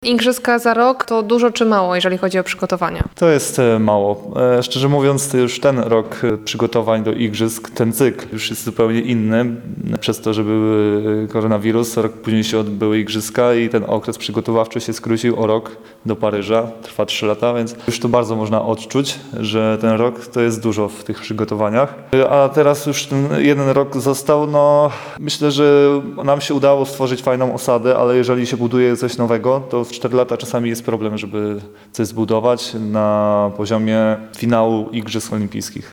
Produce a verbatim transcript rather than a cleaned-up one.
Igrzyska za rok to dużo czy mało, jeżeli chodzi o przygotowania? To jest e, mało. E, Szczerze mówiąc, to już ten rok e, przygotowań do igrzysk, ten cykl już jest zupełnie inny. Przez to, że był koronawirus, rok później się odbyły igrzyska i ten okres przygotowawczy się skrócił o rok do Paryża. Trwa trzy lata, więc już to bardzo można odczuć, że ten rok to jest dużo w tych przygotowaniach. E, A teraz już ten jeden rok został, no myślę, że nam się udało stworzyć fajną osadę, ale jeżeli się buduje coś nowego, to w cztery lata czasami jest problem, żeby coś zbudować na poziomie finału Igrzysk Olimpijskich.